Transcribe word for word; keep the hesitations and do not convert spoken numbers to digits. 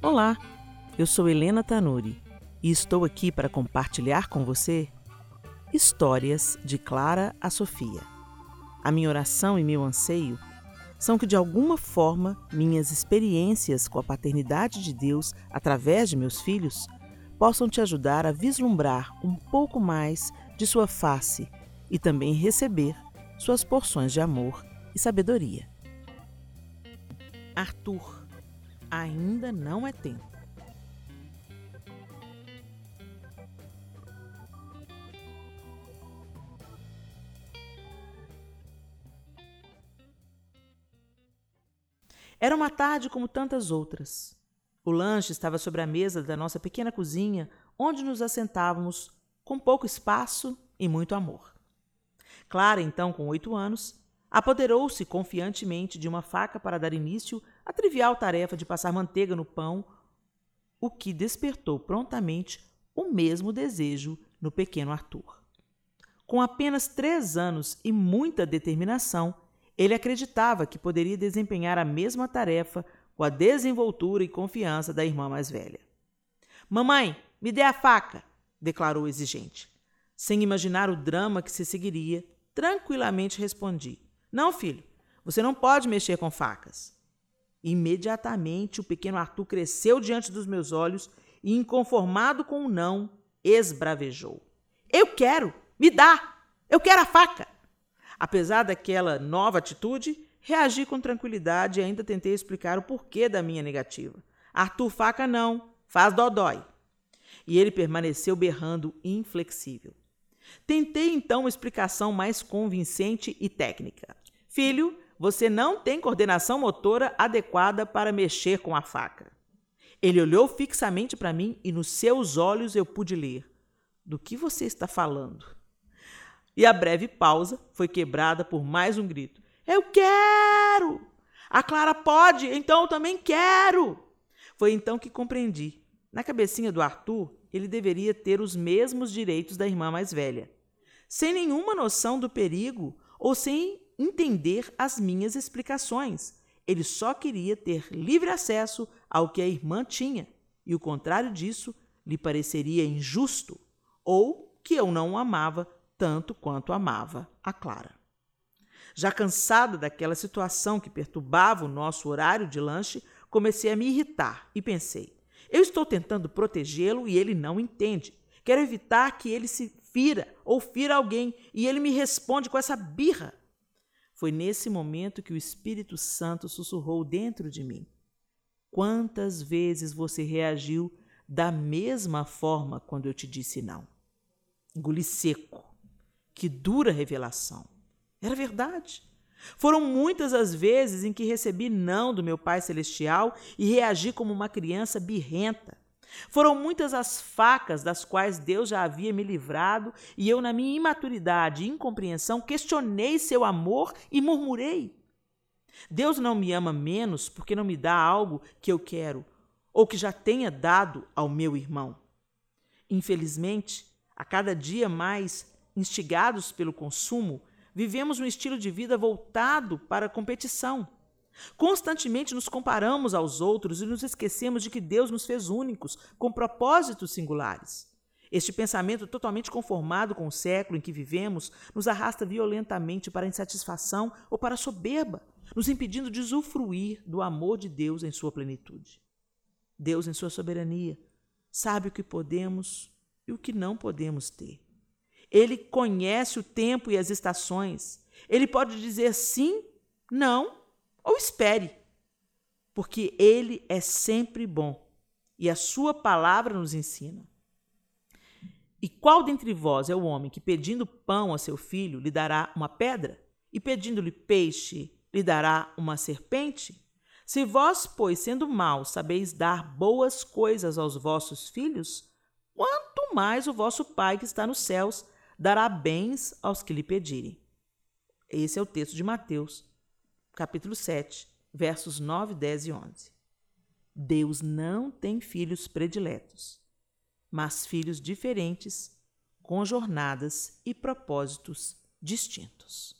Olá, eu sou Helena Tanuri e estou aqui para compartilhar com você histórias de Clara a Sofia. A minha oração e meu anseio são que, de alguma forma, minhas experiências com a paternidade de Deus através de meus filhos possam te ajudar a vislumbrar um pouco mais de sua face e também receber suas porções de amor e sabedoria. Arthur, ainda não é tempo. Era uma tarde como tantas outras. O lanche estava sobre a mesa da nossa pequena cozinha, onde nos assentávamos com pouco espaço e muito amor. Clara, então com oito anos, apoderou-se confiantemente de uma faca para dar início à trivial tarefa de passar manteiga no pão, o que despertou prontamente o mesmo desejo no pequeno Arthur. Com apenas três anos e muita determinação, ele acreditava que poderia desempenhar a mesma tarefa com a desenvoltura e confiança da irmã mais velha. "Mamãe, me dê a faca", declarou exigente. Sem imaginar o drama que se seguiria, tranquilamente respondi: "Não, filho, você não pode mexer com facas." Imediatamente o pequeno Arthur cresceu diante dos meus olhos e, inconformado com o não, esbravejou: "Eu quero! Me dá! Eu quero a faca!" Apesar daquela nova atitude, reagi com tranquilidade e ainda tentei explicar o porquê da minha negativa. "Arthur, faca não, faz dodói." E ele permaneceu berrando inflexível. Tentei então uma explicação mais convincente e técnica. "Filho, você não tem coordenação motora adequada para mexer com a faca." Ele olhou fixamente para mim e nos seus olhos eu pude ler: "Do que você está falando?" E a breve pausa foi quebrada por mais um grito: "Eu quero! A Clara pode, então eu também quero!" Foi então que compreendi. Na cabecinha do Arthur, ele deveria ter os mesmos direitos da irmã mais velha. Sem nenhuma noção do perigo ou sem entender as minhas explicações. Ele só queria ter livre acesso ao que a irmã tinha, e o contrário disso lhe pareceria injusto, ou que eu não o amava tanto quanto amava a Clara. Já cansada daquela situação que perturbava o nosso horário de lanche, comecei a me irritar e pensei: eu estou tentando protegê-lo e ele não entende. Quero evitar que ele se fira ou fira alguém e ele me responde com essa birra. Foi nesse momento que o Espírito Santo sussurrou dentro de mim: "Quantas vezes você reagiu da mesma forma quando eu te disse não?" Engoli seco. Que dura revelação! Era verdade. Foram muitas as vezes em que recebi não do meu Pai Celestial e reagi como uma criança birrenta. Foram muitas as facas das quais Deus já havia me livrado e eu, na minha imaturidade e incompreensão, questionei seu amor e murmurei: "Deus não me ama menos porque não me dá algo que eu quero ou que já tenha dado ao meu irmão." Infelizmente, a cada dia mais instigados pelo consumo, vivemos um estilo de vida voltado para a competição. Constantemente nos comparamos aos outros e nos esquecemos de que Deus nos fez únicos, com propósitos singulares. Este pensamento, totalmente conformado com o século em que vivemos, nos arrasta violentamente para a insatisfação ou para a soberba, nos impedindo de usufruir do amor de Deus em sua plenitude. Deus, em sua soberania, sabe o que podemos e o que não podemos ter. Ele conhece o tempo e as estações. Ele pode dizer sim, não ou espere, porque ele é sempre bom e a sua palavra nos ensina. "E qual dentre vós é o homem que, pedindo pão a seu filho, lhe dará uma pedra? E pedindo-lhe peixe, lhe dará uma serpente? Se vós, pois, sendo maus, sabeis dar boas coisas aos vossos filhos, quanto mais o vosso Pai que está nos céus dará bens aos que lhe pedirem." Esse é o texto de Mateus, capítulo sete, versos nove, dez e onze. Deus não tem filhos prediletos, mas filhos diferentes, com jornadas e propósitos distintos.